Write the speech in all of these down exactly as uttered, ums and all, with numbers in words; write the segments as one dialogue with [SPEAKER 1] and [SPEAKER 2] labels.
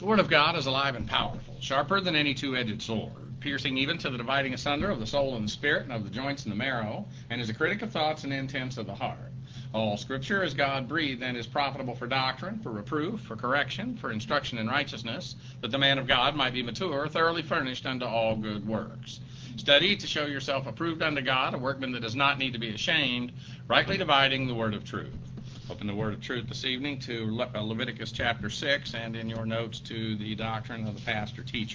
[SPEAKER 1] The Word of God is alive and powerful, sharper than any two-edged sword, piercing even to the dividing asunder of the soul and the spirit, and of the joints and the marrow, and is a critic of thoughts and intents of the heart. All Scripture is God-breathed and is profitable for doctrine, for reproof, for correction, for instruction in righteousness, that the man of God might be mature, thoroughly furnished unto all good works. Study to show yourself approved unto God, a workman that does not need to be ashamed, rightly dividing the word of truth. Open the word of truth this evening to Le- Leviticus chapter six, and in your notes to the doctrine of the pastor-teacher.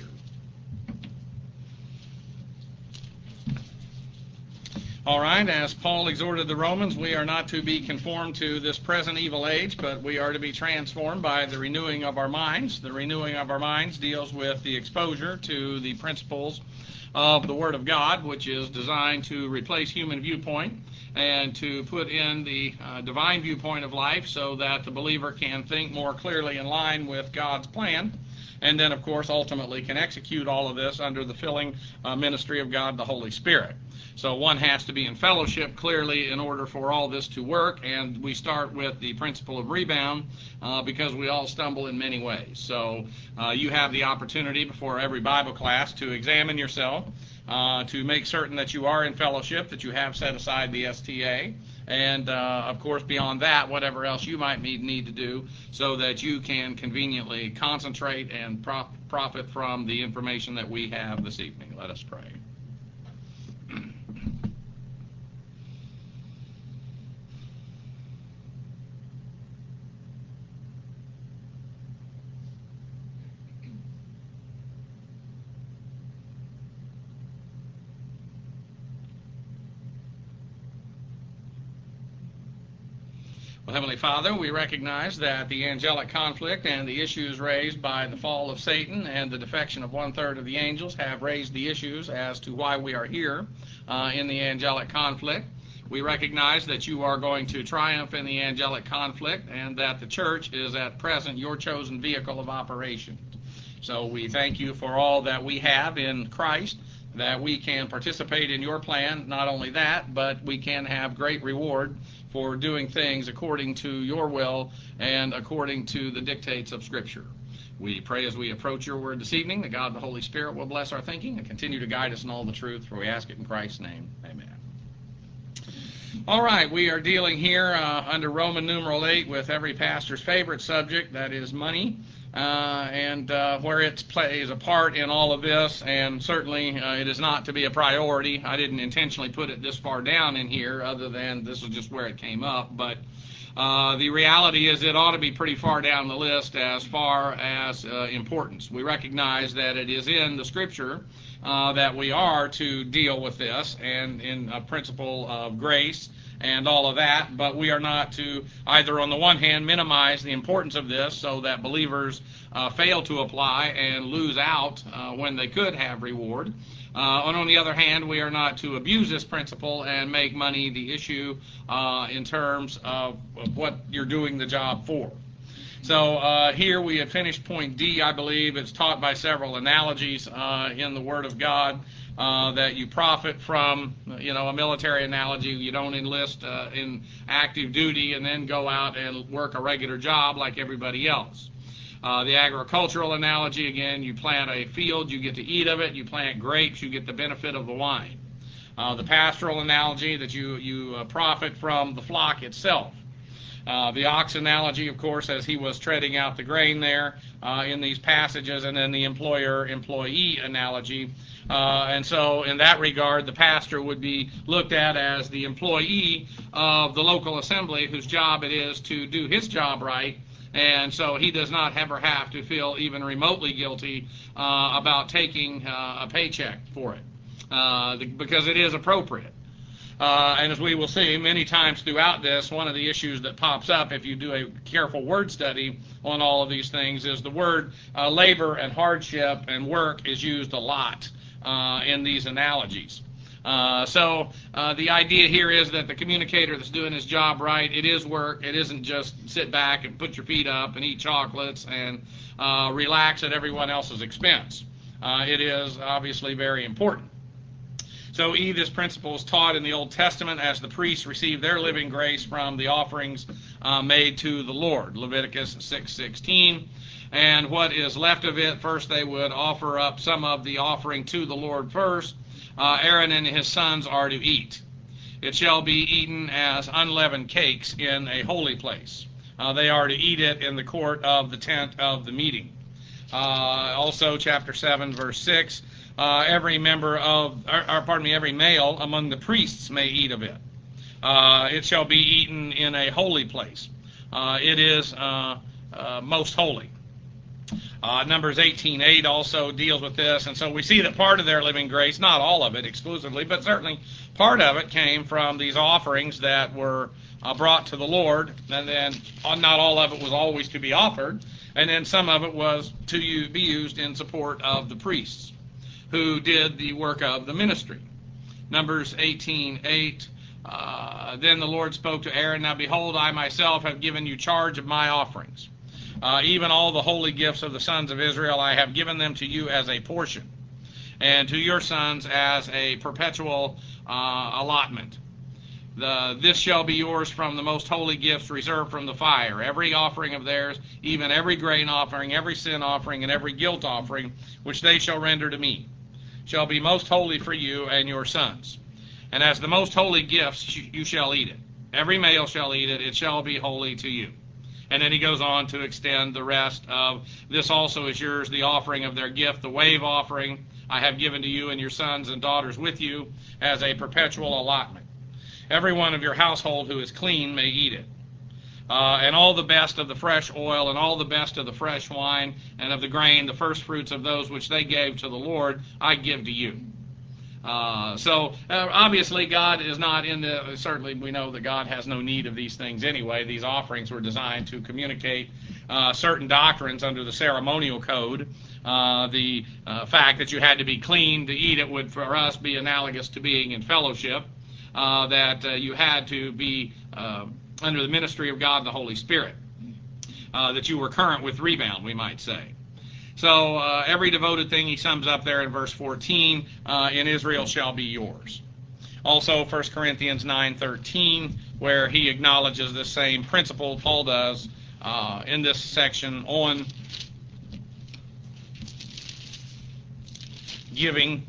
[SPEAKER 1] All right, as Paul exhorted the Romans, we are not to be conformed to this present evil age, but we are to be transformed by the renewing of our minds. The renewing of our minds deals with the exposure to the principles of the Word of God, which is designed to replace human viewpoint and to put in the uh, divine viewpoint of life so that the believer can think more clearly in line with God's plan, and then, of course, ultimately can execute all of this under the filling uh, ministry of God, the Holy Spirit. So one has to be in fellowship clearly in order for all this to work, and we start with the principle of rebound uh, because we all stumble in many ways. So uh, you have the opportunity before every Bible class to examine yourself, uh, to make certain that you are in fellowship, that you have set aside the S T A, and uh, of course beyond that, whatever else you might need, need to do so that you can conveniently concentrate and prof- profit from the information that we have this evening. Let us pray. Well, Heavenly Father, we recognize that the angelic conflict and the issues raised by the fall of Satan and the defection of one-third of the angels have raised the issues as to why we are here uh, in the angelic conflict. We recognize that you are going to triumph in the angelic conflict and that the church is at present your chosen vehicle of operation. So we thank you for all that we have in Christ, that we can participate in your plan. Not only that, but we can have great reward for doing things according to your will and according to the dictates of Scripture. We pray as we approach your word this evening that God the Holy Spirit will bless our thinking and continue to guide us in all the truth, for we ask it in Christ's name. Amen. All right, we are dealing here uh, under Roman numeral eight with every pastor's favorite subject, that is money. Uh, and uh, where it plays a part in all of this, and certainly uh, it is not to be a priority. I didn't intentionally put it this far down in here, other than this is just where it came up, but uh, the reality is it ought to be pretty far down the list as far as uh, importance. We recognize that it is in the Scripture uh, that we are to deal with this, and in a principle of grace and all of that, but we are not to either on the one hand minimize the importance of this so that believers uh, fail to apply and lose out uh, when they could have reward. Uh, and on the other hand, we are not to abuse this principle and make money the issue uh, in terms of, of what you're doing the job for. So uh, here we have finished point D, I believe. It's taught by several analogies uh, in the Word of God. Uh, that you profit from, you know, a military analogy. You don't enlist uh, in active duty and then go out and work a regular job like everybody else. Uh, the agricultural analogy, again, you plant a field, you get to eat of it. You plant grapes, you get the benefit of the wine. Uh, the pastoral analogy, that you, you uh, profit from the flock itself. Uh, the ox analogy, of course, as he was treading out the grain there uh, in these passages, and then the employer-employee analogy. Uh, and so in that regard, the pastor would be looked at as the employee of the local assembly whose job it is to do his job right, and so he does not ever have to feel even remotely guilty uh, about taking uh, a paycheck for it, uh, because it is appropriate. Uh, and as we will see many times throughout this, one of the issues that pops up if you do a careful word study on all of these things is the word uh, labor and hardship and work is used a lot uh, in these analogies. Uh, so uh, the idea here is that the communicator that's doing his job right, it is work. It isn't just sit back and put your feet up and eat chocolates and uh, relax at everyone else's expense. Uh, it is obviously very important. So E, this principle is taught in the Old Testament as the priests receive their living grace from the offerings uh, made to the Lord, Leviticus six sixteen. And what is left of it, first they would offer up some of the offering to the Lord first. Uh, Aaron and his sons are to eat. It shall be eaten as unleavened cakes in a holy place. Uh, they are to eat it in the court of the tent of the meeting. Uh, also, chapter seven, verse six, uh, every member of, or, or pardon me, every male among the priests may eat of it. Uh, it shall be eaten in a holy place. Uh, it is uh, uh, most holy. Uh, Numbers eighteen eight also deals with this, and so we see that part of their living grace, not all of it exclusively, but certainly part of it came from these offerings that were uh, brought to the Lord, and then not all of it was always to be offered, and then some of it was to be used in support of the priests who did the work of the ministry. Numbers eighteen eight, uh, then the Lord spoke to Aaron, now behold, I myself have given you charge of my offerings. Uh, even all the holy gifts of the sons of Israel, I have given them to you as a portion, and to your sons as a perpetual uh, allotment. The, this shall be yours from the most holy gifts reserved from the fire. Every offering of theirs, even every grain offering, every sin offering, and every guilt offering, which they shall render to me, shall be most holy for you and your sons. And as the most holy gifts, you shall eat it. Every male shall eat it. It shall be holy to you. And then he goes on to extend the rest of, this also is yours, the offering of their gift, the wave offering, I have given to you and your sons and daughters with you as a perpetual allotment. Every one of your household who is clean may eat it. Uh, and all the best of the fresh oil and all the best of the fresh wine and of the grain, the first fruits of those which they gave to the Lord, I give to you. Uh, so uh, obviously God is not in the, certainly we know that God has no need of these things anyway. These offerings were designed to communicate uh, certain doctrines under the ceremonial code. Uh, the uh, fact that you had to be clean to eat it would for us be analogous to being in fellowship, uh, that uh, you had to be uh, under the ministry of God and the Holy Spirit, uh, that you were current with rebound, we might say. So uh, every devoted thing he sums up there in verse fourteen, uh, in Israel shall be yours. Also First Corinthians nine thirteen, where he acknowledges the same principle Paul does uh, in this section on giving.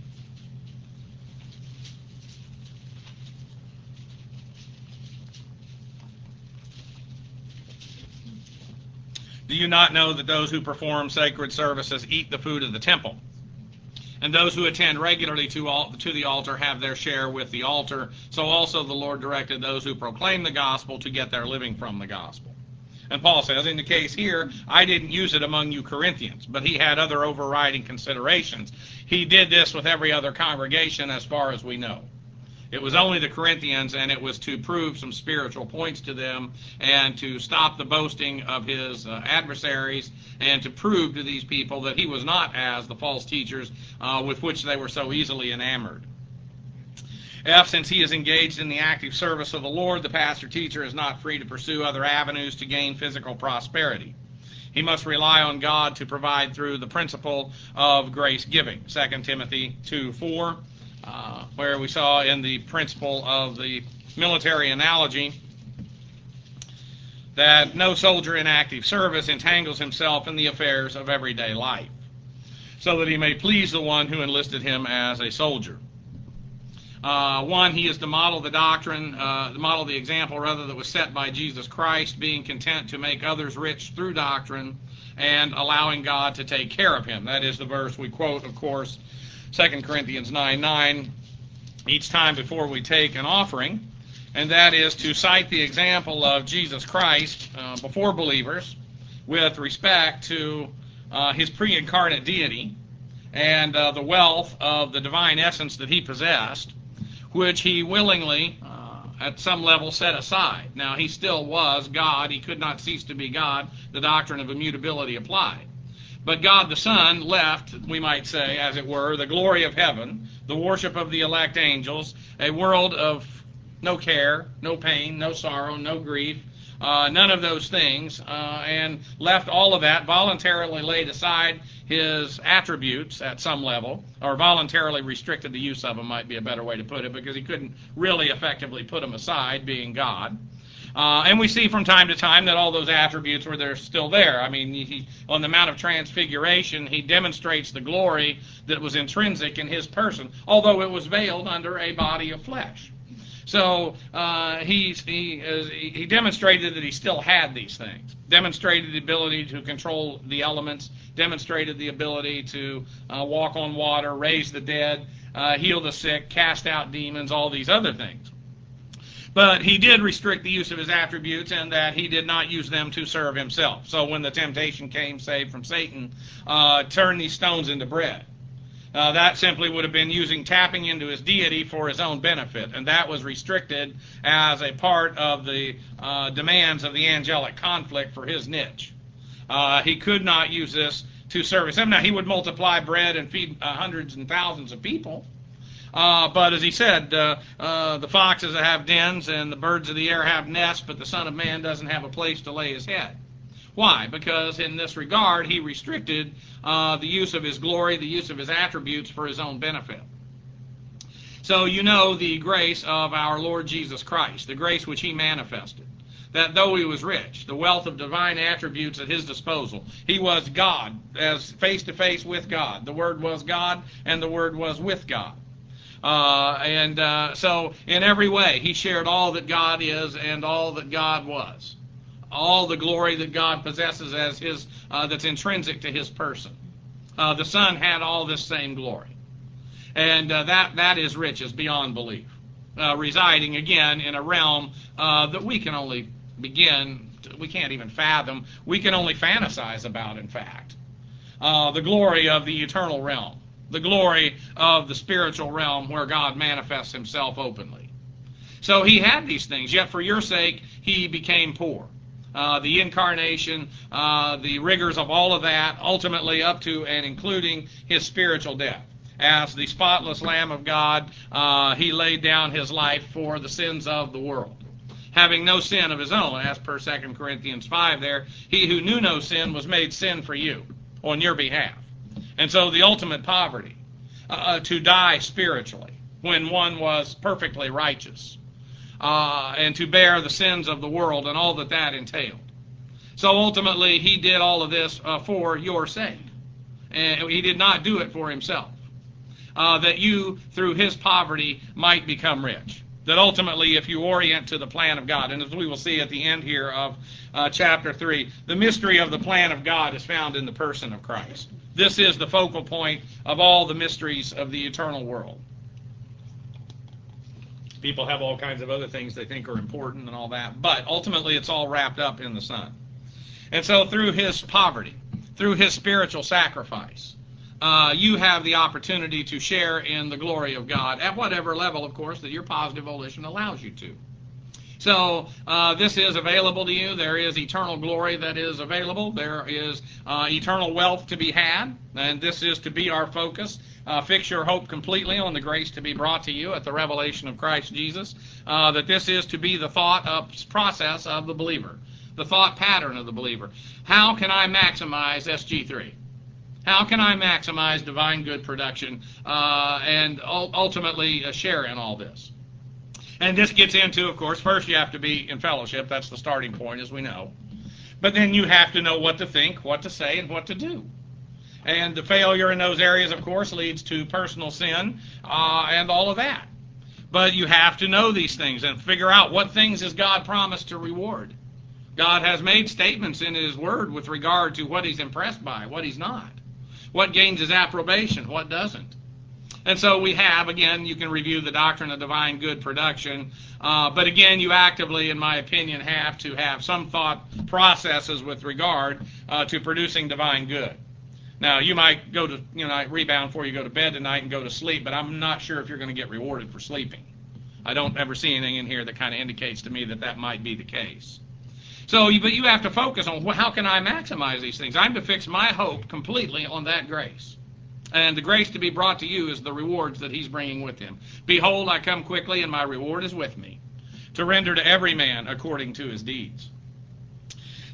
[SPEAKER 1] Do you not know that those who perform sacred services eat the food of the temple? And those who attend regularly to, al- to the altar have their share with the altar. So also the Lord directed those who proclaim the gospel to get their living from the gospel. And Paul says, in the case here, I didn't use it among you Corinthians, but he had other overriding considerations. He did this with every other congregation as far as we know. It was only the Corinthians, and it was to prove some spiritual points to them and to stop the boasting of his uh, adversaries and to prove to these people that he was not as the false teachers uh, with which they were so easily enamored. F, since he is engaged in the active service of the Lord, the pastor-teacher is not free to pursue other avenues to gain physical prosperity. He must rely on God to provide through the principle of grace giving, Second Timothy two four. Uh, where we saw in the principle of the military analogy that no soldier in active service entangles himself in the affairs of everyday life, so that he may please the one who enlisted him as a soldier. Uh, one, he is to model the doctrine, uh, to model the example, rather, that was set by Jesus Christ, being content to make others rich through doctrine and allowing God to take care of him. That is the verse we quote, of course, Second Corinthians nine nine, each time before we take an offering, and that is to cite the example of Jesus Christ uh, before believers with respect to uh, his pre-incarnate deity and uh, the wealth of the divine essence that he possessed, which he willingly, uh, at some level, set aside. Now, he still was God. He could not cease to be God. The doctrine of immutability applied. But God the Son left, we might say, as it were, the glory of heaven, the worship of the elect angels, a world of no care, no pain, no sorrow, no grief, uh, none of those things, uh, and left all of that, voluntarily laid aside his attributes at some level, or voluntarily restricted the use of them, might be a better way to put it, because he couldn't really effectively put them aside, being God. Uh, and we see from time to time that all those attributes were there, still there. I mean, he, on the Mount of Transfiguration, he demonstrates the glory that was intrinsic in his person, although it was veiled under a body of flesh. So uh, he, he, uh, he demonstrated that he still had these things, demonstrated the ability to control the elements, demonstrated the ability to uh, walk on water, raise the dead, uh, heal the sick, cast out demons, all these other things. But he did restrict the use of his attributes, and that he did not use them to serve himself. So when the temptation came, say, from Satan, uh, turn these stones into bread. Uh, that simply would have been using tapping into his deity for his own benefit, and that was restricted as a part of the uh, demands of the angelic conflict for his niche. Uh, he could not use this to serve himself. Now, he would multiply bread and feed uh, hundreds and thousands of people. Uh, but as he said, uh, uh, the foxes have dens and the birds of the air have nests, but the Son of Man doesn't have a place to lay his head. Why? Because in this regard, he restricted uh, the use of his glory, the use of his attributes for his own benefit. So you know the grace of our Lord Jesus Christ, the grace which he manifested, that though he was rich, the wealth of divine attributes at his disposal, he was God, as face to face with God. The Word was God, and the Word was with God. Uh, and uh, so in every way, he shared all that God is and all that God was. All the glory that God possesses as his, uh, that's intrinsic to his person. Uh, the Son had all this same glory. And uh, that, that is riches beyond belief. Uh, residing, again, in a realm uh, that we can only begin, to, we can't even fathom, we can only fantasize about, in fact. Uh, the glory of the eternal realm. The glory of the spiritual realm where God manifests himself openly. So he had these things, yet for your sake he became poor. Uh, the incarnation, uh, the rigors of all of that, ultimately up to and including his spiritual death. As the spotless Lamb of God, uh, he laid down his life for the sins of the world. Having no sin of his own, as per Second Corinthians five there, he who knew no sin was made sin for you, on your behalf. And so the ultimate poverty, uh, to die spiritually when one was perfectly righteous, uh, and to bear the sins of the world and all that that entailed. So ultimately he did all of this uh, for your sake. And he did not do it for himself. Uh, that you, through his poverty, might become rich. That ultimately, if you orient to the plan of God, and as we will see at the end here of uh, chapter three, the mystery of the plan of God is found in the person of Christ. This is the focal point of all the mysteries of the eternal world. People have all kinds of other things they think are important and all that, but ultimately it's all wrapped up in the Son. And so through his poverty, through his spiritual sacrifice, uh, you have the opportunity to share in the glory of God at whatever level, of course, that your positive volition allows you to. So uh, this is available to you. There is eternal glory that is available. There is uh, eternal wealth to be had, and this is to be our focus. Uh, fix your hope completely on the grace to be brought to you at the revelation of Christ Jesus, uh, that this is to be the thought of process of the believer, the thought pattern of the believer. How can I maximize S G three? How can I maximize divine good production uh, and ultimately uh, share in all this? And this gets into, of course, first you have to be in fellowship. That's the starting point, as we know. But then you have to know what to think, what to say, and what to do. And the failure in those areas, of course, leads to personal sin uh, and all of that. But you have to know these things and figure out what things has God promised to reward. God has made statements in his word with regard to what he's impressed by, what he's not. What gains his approbation, what doesn't. And so we have, again, you can review the doctrine of divine good production, uh, but again, you actively, in my opinion, have to have some thought processes with regard uh, to producing divine good. Now, you might go to, you know, rebound before you go to bed tonight and go to sleep, but I'm not sure if you're going to get rewarded for sleeping. I don't ever see anything in here that kind of indicates to me that that might be the case. So, but you have to focus on, well, how can I maximize these things? I'm to fix my hope completely on that grace. And the grace to be brought to you is the rewards that he's bringing with him. Behold, I come quickly, and my reward is with me, to render to every man according to his deeds.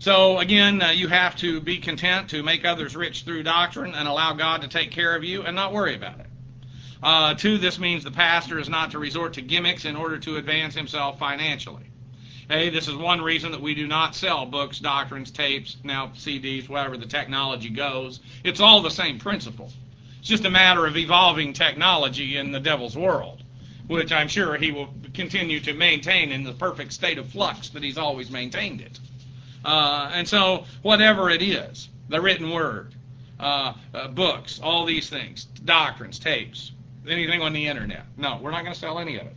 [SPEAKER 1] So again, uh, you have to be content to make others rich through doctrine and allow God to take care of you and not worry about it. Uh, two, this means the pastor is not to resort to gimmicks in order to advance himself financially. Hey, this is one reason that we do not sell books, doctrines, tapes, now C Ds, whatever the technology goes. It's all the same principle. It's just a matter of evolving technology in the devil's world, which I'm sure he will continue to maintain in the perfect state of flux that he's always maintained it. Uh, and so, whatever it is, the written word, uh, uh, books, all these things, doctrines, tapes, anything on the internet. No, we're not going to sell any of it.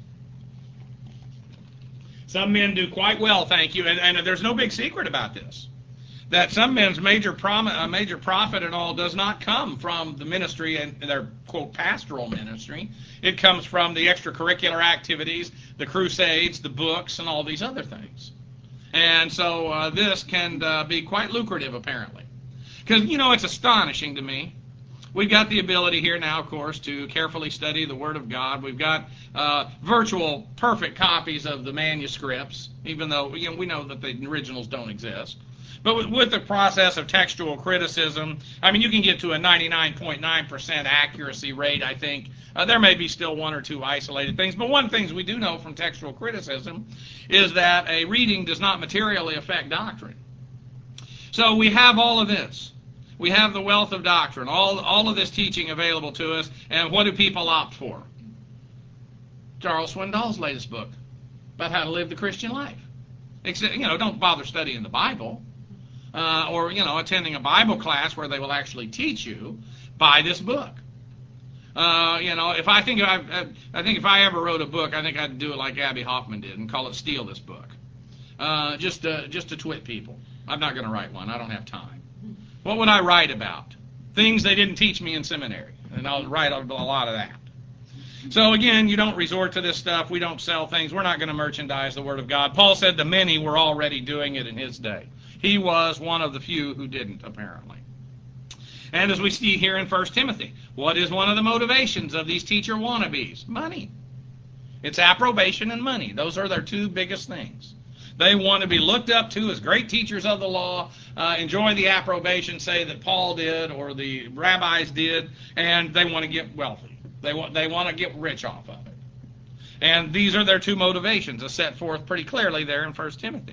[SPEAKER 1] Some men do quite well, thank you, and, and there's no big secret about this. That some men's major, prom- uh, major profit and all does not come from the ministry and their, quote, pastoral ministry. It comes from the extracurricular activities, the crusades, the books, and all these other things. And so uh, this can uh, be quite lucrative, apparently. Because, you know, it's astonishing to me. We've got the ability here now, of course, to carefully study the Word of God. We've got uh, virtual perfect copies of the manuscripts, even though you know, we know that the originals don't exist. But with, with the process of textual criticism, I mean, you can get to a ninety-nine point nine percent accuracy rate, I think. Uh, there may be still one or two isolated things, but one of the things we do know from textual criticism is that a reading does not materially affect doctrine. So we have all of this. We have the wealth of doctrine, all, all of this teaching available to us, and what do people opt for? Charles Swindoll's latest book about how to live the Christian life. Except, you know, don't bother studying the Bible, uh, or, you know, attending a Bible class where they will actually teach you. Buy this book. Uh, you know, if I think I, I think if I ever wrote a book, I think I'd do it like Abby Hoffman did and call it "Steal This Book," uh, just to, just to twit people. I'm not going to write one. I don't have time. What would I write about? Things they didn't teach me in seminary, and I'll write a lot of that. So again, you don't resort to this stuff. We don't sell things. We're not going to merchandise the Word of God. Paul said the many were already doing it in his day. He was one of the few who didn't, apparently. And as we see here in First Timothy, what is one of the motivations of these teacher wannabes? Money. It's approbation and money. Those are their two biggest things. They want to be looked up to as great teachers of the law, uh, enjoy the approbation, say, that Paul did or the rabbis did, and they want to get wealthy. They want, they want to get rich off of it. And these are their two motivations, as set forth pretty clearly there in First Timothy.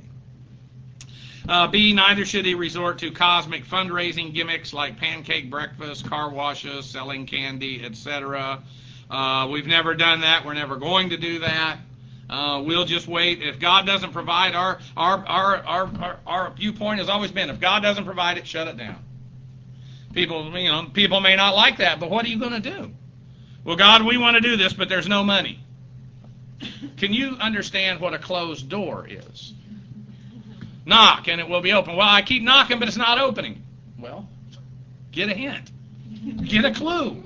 [SPEAKER 1] Uh, B, neither should he resort to cosmic fundraising gimmicks like pancake breakfast, car washes, selling candy, et cetera. Uh, we've never done that. We're never going to do that. Uh, we'll just wait. If God doesn't provide, our, our our our our our viewpoint has always been, if God doesn't provide it, shut it down. People, you know, people may not like that, but what are you going to do? Well, God, we want to do this, but there's no money. Can you understand what a closed door is? Knock, and it will be open. Well, I keep knocking, but it's not opening. Well, get a hint. Get a clue.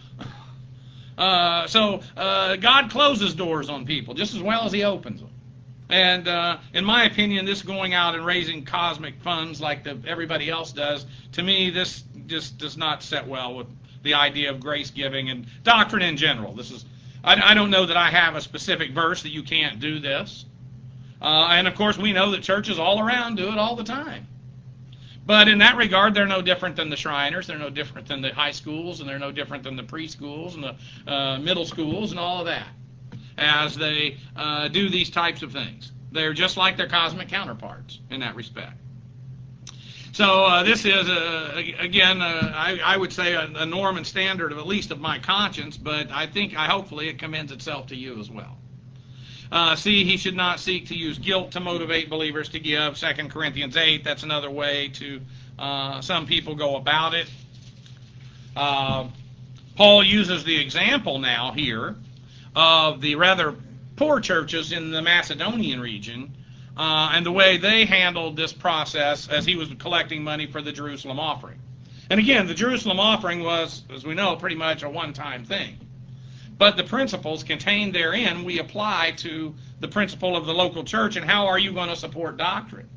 [SPEAKER 1] Uh, so uh, God closes doors on people just as well as He opens them. And uh, in my opinion, this going out and raising cosmic funds like the, everybody else does, to me, this just does not set well with the idea of grace giving and doctrine in general. This is I, I don't know that I have a specific verse that you can't do this. Uh, and of course, we know that churches all around do it all the time. But in that regard, they're no different than the Shriners. They're no different than the high schools, and they're no different than the preschools and the uh, middle schools and all of that, as they uh, do these types of things. They're just like their cosmic counterparts in that respect. So uh, this is, uh, again, uh, I, I would say a, a norm and standard of at least of my conscience, but I think, I hopefully, it commends itself to you as well. Uh, C, he should not seek to use guilt to motivate believers to give. Second Corinthians eight, that's another way to uh, some people go about it. Uh, Paul uses the example now here of the rather poor churches in the Macedonian region uh, and the way they handled this process as he was collecting money for the Jerusalem offering. And again, the Jerusalem offering was, as we know, pretty much a one-time thing. But the principles contained therein we apply to the principle of the local church, and how are you going to support doctrine?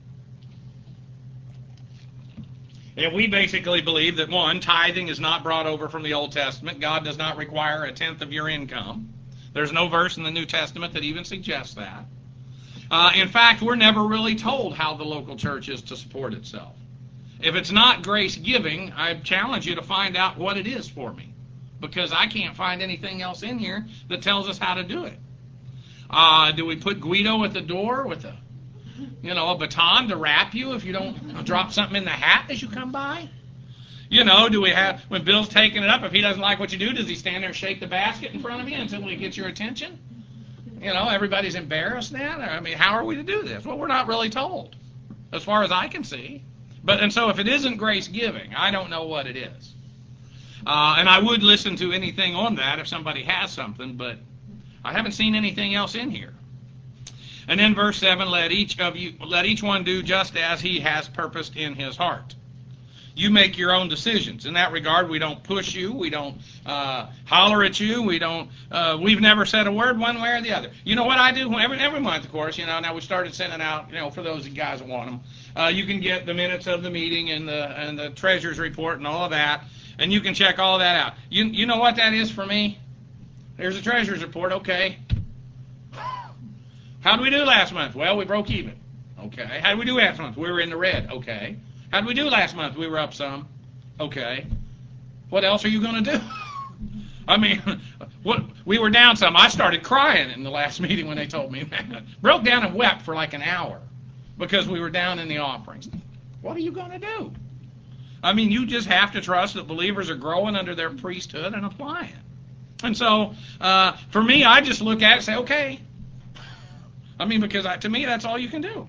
[SPEAKER 1] And we basically believe that, one, tithing is not brought over from the Old Testament. God does not require a tenth of your income. There's no verse in the New Testament that even suggests that. Uh, in fact, we're never really told how the local church is to support itself. If it's not grace giving, I challenge you to find out what it is for me, because I can't find anything else in here that tells us how to do it. Uh, do we put Guido at the door with a, you know, a baton to rap you if you don't drop something in the hat as you come by? You know, do we have, when Bill's taking it up, if he doesn't like what you do, does he stand there and shake the basket in front of you until he gets your attention? You know, everybody's embarrassed now. I mean, how are we to do this? Well, we're not really told, as far as I can see. But and so if it isn't grace giving, I don't know what it is. Uh, and I would listen to anything on that if somebody has something, but I haven't seen anything else in here. And then verse seven, let each of you, let each one do just as he has purposed in his heart. You make your own decisions. In that regard, we don't push you. We don't uh, holler at you. We don't. Uh, we've never said a word one way or the other. You know what I do every every month, of course. You know, now we started sending out. You know, for those guys that want them, uh, you can get the minutes of the meeting and the and the treasurer's report and all of that, and you can check all that out. You you know what that is for me? There's a treasurer's report. Okay. How did we do last month? Well, we broke even. Okay. How did we do last month? We were in the red. Okay. How did we do last month? We were up some. Okay. What else are you going to do? I mean, what we were down some. I started crying in the last meeting when they told me that. Broke down and wept for like an hour because we were down in the offerings. What are you going to do? I mean, you just have to trust that believers are growing under their priesthood and applying. And so, uh, for me, I just look at it and say, okay. I mean, because I, to me, that's all you can do.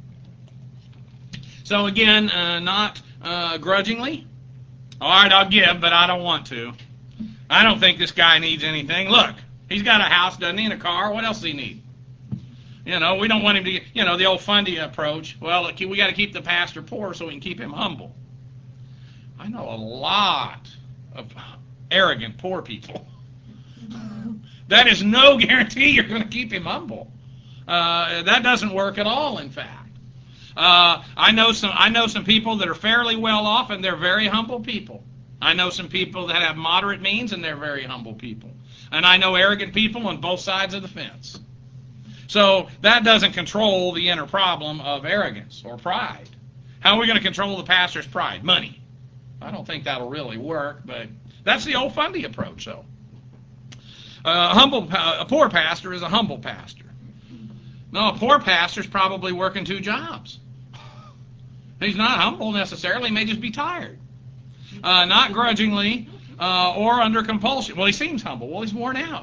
[SPEAKER 1] So again, uh, not uh, grudgingly. All right, I'll give, but I don't want to. I don't think this guy needs anything. Look, he's got a house, doesn't he, and a car. What else does he need? You know, we don't want him to, you know, the old fundy approach. Well, we got to keep the pastor poor so we can keep him humble. I know a lot of arrogant poor people. That is no guarantee you're going to keep him humble. Uh, that doesn't work at all, in fact. Uh, I know some. I know some people that are fairly well off, and they're very humble people. I know some people that have moderate means, and they're very humble people. And I know arrogant people on both sides of the fence. So that doesn't control the inner problem of arrogance or pride. How are we going to control the pastor's pride? Money. I don't think that'll really work, but that's the old fundy approach. So, uh, a humble, a poor pastor is a humble pastor. No, a poor pastor's probably working two jobs. He's not humble necessarily. He may just be tired. Uh, not grudgingly uh, or under compulsion. Well, he seems humble. Well, he's worn out.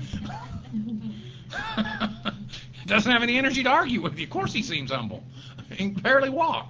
[SPEAKER 1] Doesn't have any energy to argue with you. Of course he seems humble. He can barely walk.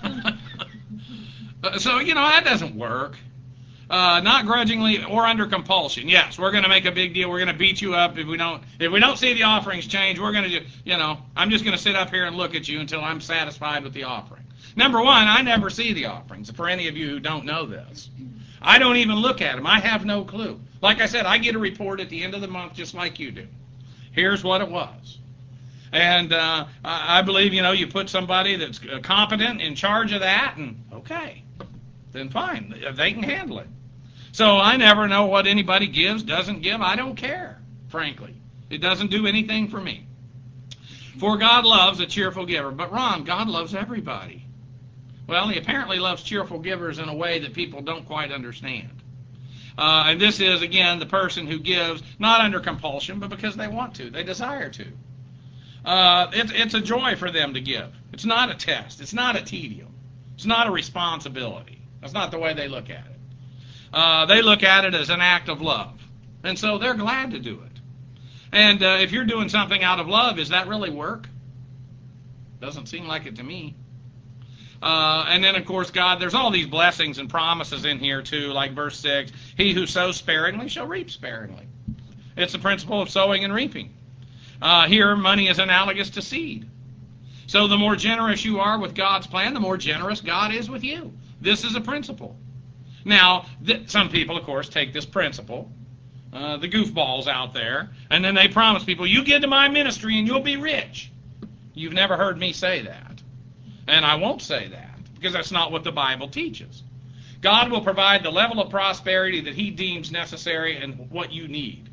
[SPEAKER 1] So, you know, that doesn't work. Uh, not grudgingly or under compulsion. Yes, we're going to make a big deal. We're going to beat you up if we don't if we don't see the offerings change. We're going to, you know, I'm just going to sit up here and look at you until I'm satisfied with the offering. Number one, I never see the offerings. For any of you who don't know this, I don't even look at them. I have no clue. Like I said, I get a report at the end of the month just like you do. Here's what it was. And uh, I believe, you know, you put somebody that's competent in charge of that, and okay, then fine, they can handle it. So I never know what anybody gives, doesn't give. I don't care, frankly. It doesn't do anything for me. For God loves a cheerful giver. But Ron, God loves everybody. Well, he apparently loves cheerful givers in a way that people don't quite understand. Uh, and this is, again, the person who gives not under compulsion, but because they want to, they desire to. Uh, it, it's a joy for them to give. It's not a test. It's not a tedium. It's not a responsibility. That's not the way they look at it. Uh, they look at it as an act of love. And so they're glad to do it. And uh, if you're doing something out of love, is that really work? Doesn't seem like it to me. Uh, and then, of course, God, there's all these blessings and promises in here, too, like verse six. He who sows sparingly shall reap sparingly. It's the principle of sowing and reaping. Uh, here, money is analogous to seed. So the more generous you are with God's plan, the more generous God is with you. This is a principle. Now, th- some people, of course, take this principle, uh, the goofballs out there, and then they promise people, you give to my ministry and you'll be rich. You've never heard me say that. And I won't say that, because that's not what the Bible teaches. God will provide the level of prosperity that he deems necessary and what you need.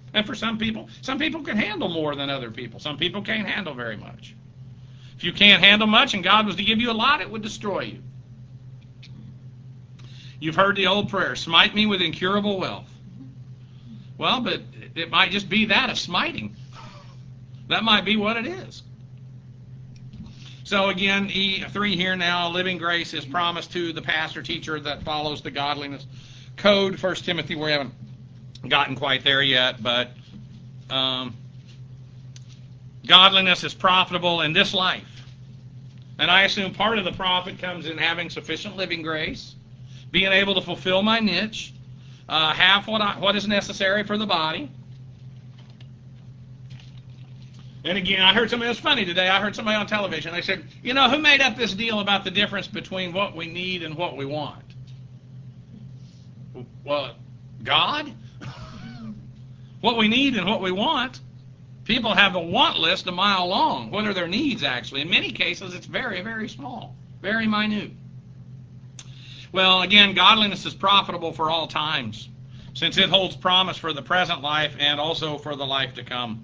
[SPEAKER 1] And for some people, some people can handle more than other people. Some people can't handle very much. If you can't handle much and God was to give you a lot, it would destroy you. You've heard the old prayer, smite me with incurable wealth. Well, but it might just be that, a smiting. That might be what it is. So again, E three here now, living grace is promised to the pastor teacher that follows the godliness code. First Timothy, we haven't gotten quite there yet, but um, godliness is profitable in this life. And I assume part of the profit comes in having sufficient living grace, being able to fulfill my niche, uh, have what, I, what is necessary for the body. And again, I heard somebody, it was funny today, I heard somebody on television, they said, you know, who made up this deal about the difference between what we need and what we want? Well, God? What we need and what we want. People have a want list a mile long. What are their needs, actually? In many cases, it's very, very small, very minute. Well, again, godliness is profitable for all times, since it holds promise for the present life and also for the life to come.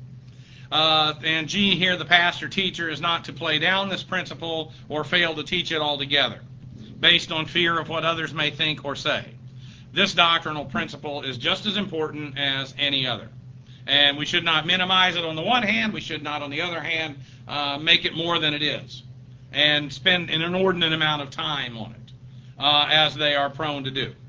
[SPEAKER 1] Uh, and G here, the pastor teacher is not to play down this principle or fail to teach it altogether, based on fear of what others may think or say. This doctrinal principle is just as important as any other. And we should not minimize it on the one hand, we should not on the other hand uh, make it more than it is, and spend an inordinate amount of time on it, uh, as they are prone to do.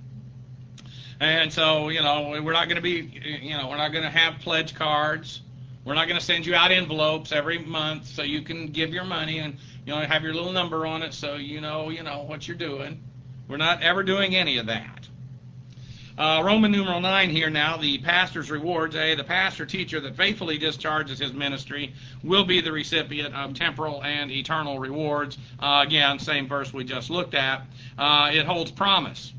[SPEAKER 1] And so, you know, we're not going to be, you know, we're not going to have pledge cards. We're not going to send you out envelopes every month so you can give your money and, you know, have your little number on it so you know, you know what you're doing. We're not ever doing any of that. Uh, Roman numeral nine here now, the pastor's rewards. A, the pastor teacher that faithfully discharges his ministry will be the recipient of temporal and eternal rewards. Uh, again, same verse we just looked at. Uh, it holds promise.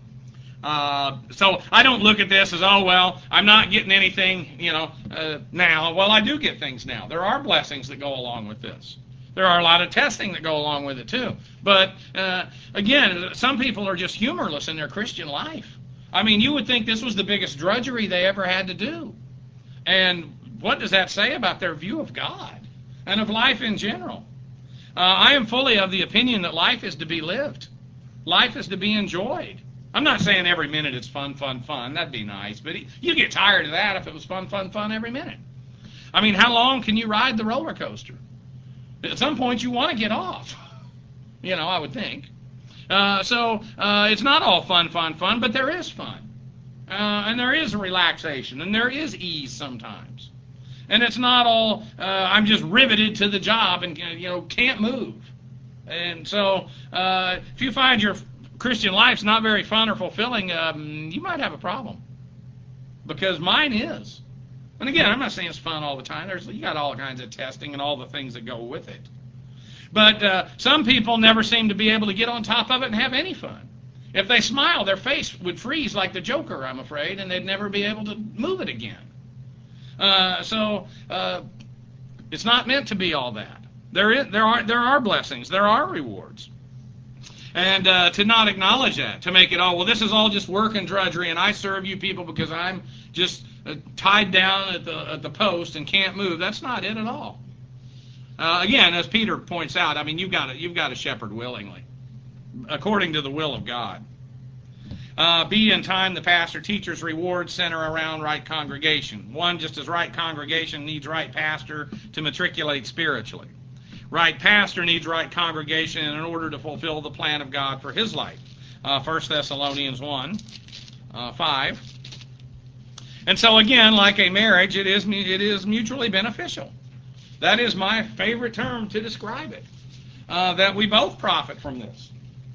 [SPEAKER 1] Uh, so I don't look at this as, oh, well, I'm not getting anything, you know, uh, now. Well, I do get things now. There are blessings that go along with this. There are a lot of testing that go along with it, too. But, uh, again, some people are just humorless in their Christian life. I mean, you would think this was the biggest drudgery they ever had to do. And what does that say about their view of God and of life in general? Uh, I am fully of the opinion that life is to be lived. Life is to be enjoyed. I'm not saying every minute it's fun, fun, fun. That'd be nice. But you get tired of that if it was fun, fun, fun every minute. I mean, how long can you ride the roller coaster? At some point, you want to get off. You know, I would think. Uh, so uh, it's not all fun, fun, fun, but there is fun. Uh, and there is relaxation, and there is ease sometimes. And it's not all, uh, I'm just riveted to the job and, you know, can't move. And so uh, if you find your Christian life's not very fun or fulfilling, um, you might have a problem. Because mine is. And again, I'm not saying it's fun all the time. There's you got all kinds of testing and all the things that go with it. But uh, some people never seem to be able to get on top of it and have any fun. If they smile, their face would freeze like the Joker, I'm afraid, and they'd never be able to move it again. Uh, so uh, it's not meant to be all that. There is, there are, there are blessings. There are rewards. And uh, to not acknowledge that, to make it, oh, well, this is all just work and drudgery, and I serve you people because I'm just uh, tied down at the at the post and can't move. That's not it at all. Uh, again, as Peter points out, I mean, you've got to you've got to shepherd willingly, according to the will of God. Uh, B, in time, the pastor teacher's rewards center around right congregation. One, just as right congregation needs right pastor to matriculate spiritually. Right pastor needs right congregation in order to fulfill the plan of God for his life. Uh, First Thessalonians one, uh, five. And so again, like a marriage, it is it is mutually beneficial. That is my favorite term to describe it. Uh, that we both profit from this.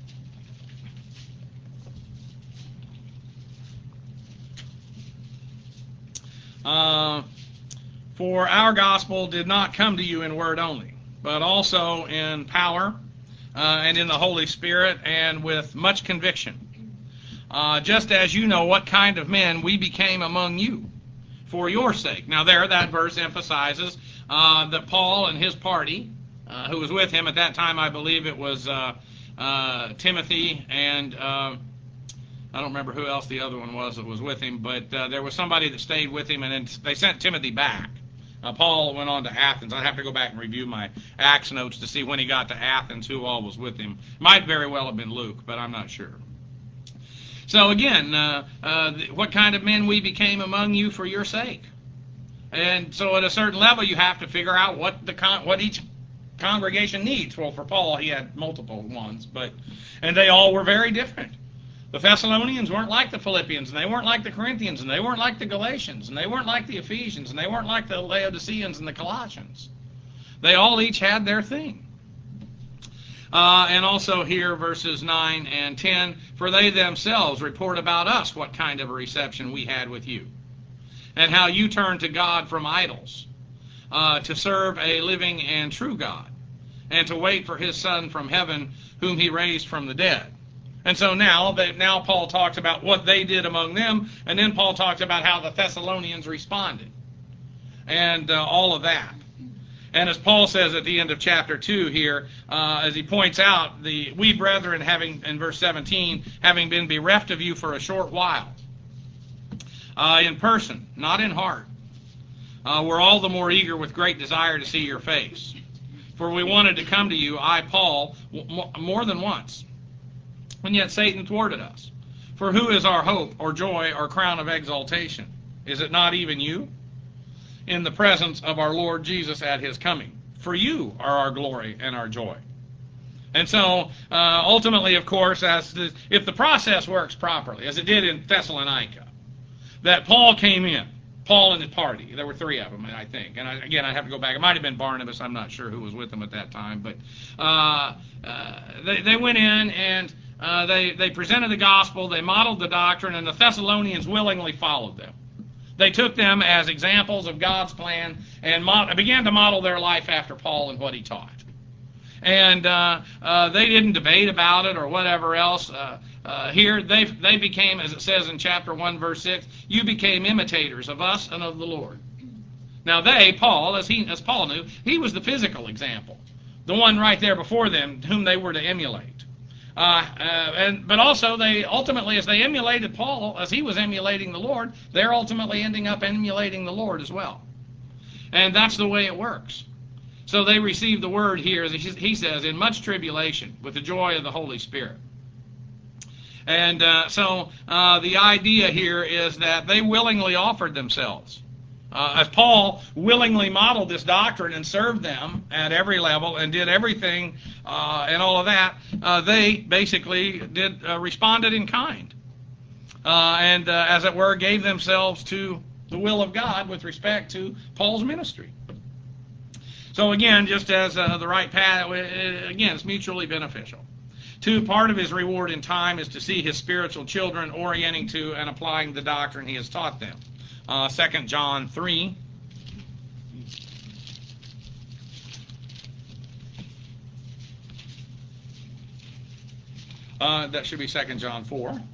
[SPEAKER 1] Uh, for our gospel did not come to you in word only, but also in power uh, and in the Holy Spirit and with much conviction. Uh, just as you know what kind of men we became among you for your sake. Now there, that verse emphasizes uh, that Paul and his party, uh, who was with him at that time, I believe it was uh, uh, Timothy and uh, I don't remember who else the other one was that was with him, but uh, there was somebody that stayed with him, and then they sent Timothy back. Uh, Paul went on to Athens. I'd have to go back and review my Acts notes to see when he got to Athens, who all was with him. Might very well have been Luke, but I'm not sure. So again, uh, uh, what kind of men we became among you for your sake. And so at a certain level, you have to figure out what the con- what each congregation needs. Well, for Paul, he had multiple ones, but and they all were very different. The Thessalonians weren't like the Philippians, and they weren't like the Corinthians, and they weren't like the Galatians, and they weren't like the Ephesians, and they weren't like the Laodiceans and the Colossians. They all each had their thing. Uh, and also here, verses nine and ten, for they themselves report about us what kind of a reception we had with you, and how you turned to God from idols, uh, to serve a living and true God, and to wait for his Son from heaven, whom he raised from the dead. And so now, that now Paul talks about what they did among them, and then Paul talks about how the Thessalonians responded, and uh, all of that. And as Paul says at the end of chapter two here, uh, as he points out, the we brethren, having in verse seventeen, having been bereft of you for a short while, uh, in person, not in heart, uh, we're all the more eager with great desire to see your face. For we wanted to come to you, I, Paul, w- more than once. And yet Satan thwarted us. For who is our hope, or joy, or crown of exaltation? Is it not even you? In the presence of our Lord Jesus at his coming. For you are our glory and our joy. And so, uh, ultimately, of course, as the, if the process works properly, as it did in Thessalonica, that Paul came in, Paul and his party, there were three of them, I think. And I, again, I have to go back. It might have been Barnabas. I'm not sure who was with them at that time. But uh, uh, they, they went in and Uh, they, they presented the gospel, they modeled the doctrine, and the Thessalonians willingly followed them. They took them as examples of God's plan and mo- began to model their life after Paul and what he taught. And uh, uh, they didn't debate about it or whatever else. Uh, uh, here they they became, as it says in chapter one, verse six, you became imitators of us and of the Lord. Now they, Paul, as he as Paul knew, he was the physical example, the one right there before them whom they were to emulate. Uh, uh, and but also they ultimately, as they emulated Paul, as he was emulating the Lord, they're ultimately ending up emulating the Lord as well. And that's the way it works. So they received the word here, as he says, in much tribulation, with the joy of the Holy Spirit. And uh, so uh, the idea here is that they willingly offered themselves. Uh, as Paul willingly modeled this doctrine and served them at every level and did everything uh, and all of that, uh, they basically did uh, responded in kind. Uh, and, uh, as it were, gave themselves to the will of God with respect to Paul's ministry. So again, just as uh, the right path, again, it's mutually beneficial. Two, part of his reward in time is to see his spiritual children orienting to and applying the doctrine he has taught them. Uh, Second John three. Uh, that should be Second John four. Uh,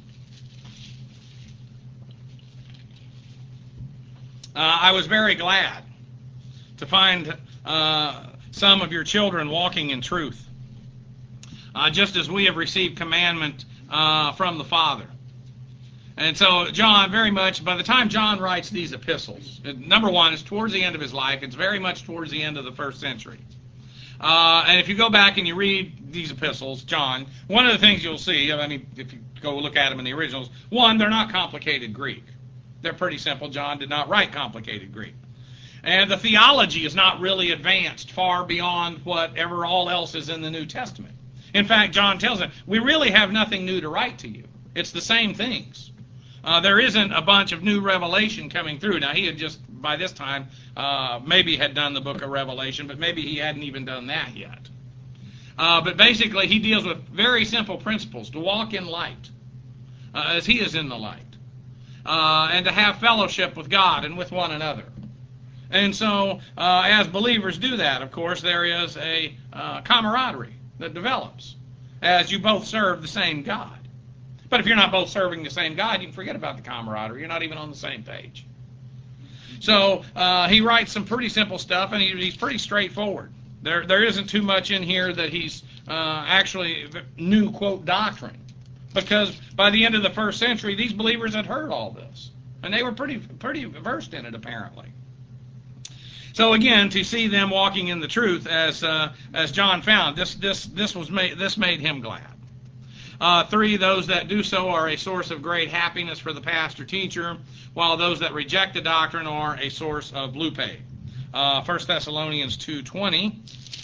[SPEAKER 1] I was very glad to find uh, some of your children walking in truth, uh, just as we have received commandment uh, from the Father. And so John, very much, by the time John writes these epistles, number one, it's towards the end of his life. It's very much towards the end of the first century. Uh, and if you go back and you read these epistles, John, one of the things you'll see, I mean, if you go look at them in the originals, one, they're not complicated Greek. They're pretty simple. John did not write complicated Greek. And the theology is not really advanced far beyond whatever all else is in the New Testament. In fact, John tells them, we really have nothing new to write to you. It's the same things. Uh, there isn't a bunch of new revelation coming through. Now, he had just, by this time, uh, maybe had done the book of Revelation, but maybe he hadn't even done that yet. Uh, but basically, he deals with very simple principles, to walk in light, uh, as he is in the light, uh, and to have fellowship with God and with one another. And so, uh, as believers do that, of course, there is a uh, camaraderie that develops as you both serve the same God. But if you're not both serving the same God, you can forget about the camaraderie. You're not even on the same page. So uh, he writes some pretty simple stuff, and he, he's pretty straightforward. There, there isn't too much in here that he's uh, actually new, quote, doctrine. Because by the end of the first century, these believers had heard all this. And they were pretty pretty versed in it, apparently. So again, to see them walking in the truth, as uh, as John found, this this this was made this made him glad. Uh, three, those that do so are a source of great happiness for the pastor teacher, while those that reject the doctrine are a source of blue pay. Uh, First Thessalonians two twenty.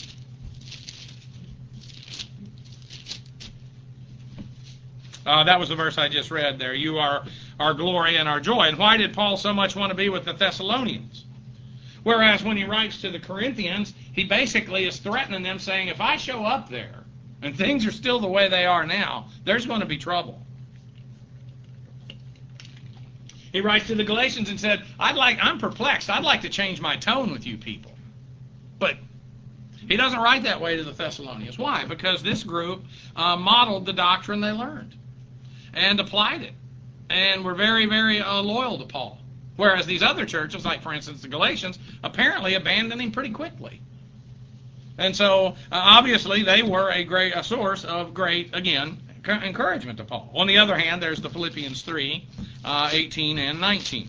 [SPEAKER 1] Uh, that was the verse I just read there. You are our glory and our joy. And why did Paul so much want to be with the Thessalonians? Whereas when he writes to the Corinthians, he basically is threatening them, saying, if I show up there and things are still the way they are now, there's going to be trouble. He writes to the Galatians and said, I'd like, I'm perplexed. I'd like to change my tone with you people. But he doesn't write that way to the Thessalonians. Why? Because this group uh, modeled the doctrine they learned and applied it, and were very, very uh, loyal to Paul. Whereas these other churches, like for instance the Galatians, apparently abandoned him pretty quickly. And so, uh, obviously, they were a great a source of great, again, encouragement to Paul. On the other hand, there's the Philippians three, uh, eighteen and nineteen,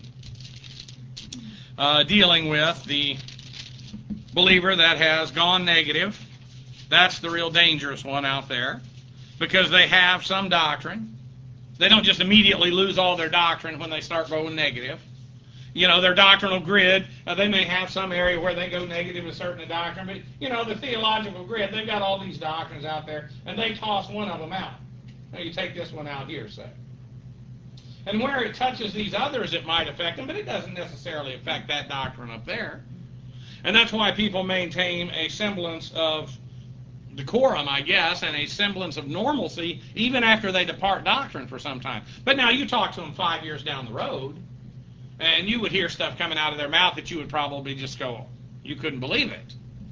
[SPEAKER 1] uh, dealing with the believer that has gone negative. That's the real dangerous one out there, because they have some doctrine. They don't just immediately lose all their doctrine when they start going negative. You know, their doctrinal grid, uh, they may have some area where they go negative with certain doctrine, but, you know, the theological grid, they've got all these doctrines out there, and they toss one of them out. Now, you take this one out here, say. And where it touches these others, it might affect them, but it doesn't necessarily affect that doctrine up there. And that's why people maintain a semblance of decorum, I guess, and a semblance of normalcy, even after they depart doctrine for some time. But now you talk to them five years down the road, and you would hear stuff coming out of their mouth that you would probably just go, you couldn't believe it.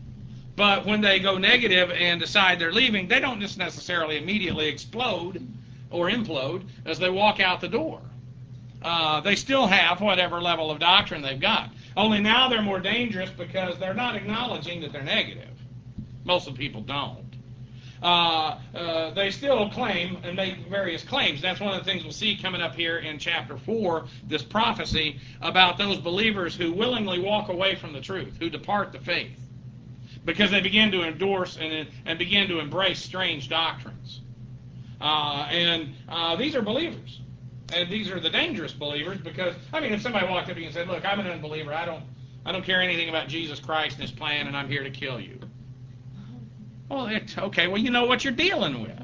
[SPEAKER 1] But when they go negative and decide they're leaving, they don't just necessarily immediately explode or implode as they walk out the door. Uh, they still have whatever level of doctrine they've got. Only now they're more dangerous because they're not acknowledging that they're negative. Most of the people don't. Uh, uh, they still claim and make various claims. That's one of the things we'll see coming up here in chapter four, this prophecy about those believers who willingly walk away from the truth, who depart the faith, because they begin to endorse and, and begin to embrace strange doctrines. Uh, and uh, these are believers. And these are the dangerous believers because, I mean, if somebody walked up to you and said, look, I'm an unbeliever, I don't, I don't care anything about Jesus Christ and His plan, and I'm here to kill you. Well, it's okay, well, you know what you're dealing with.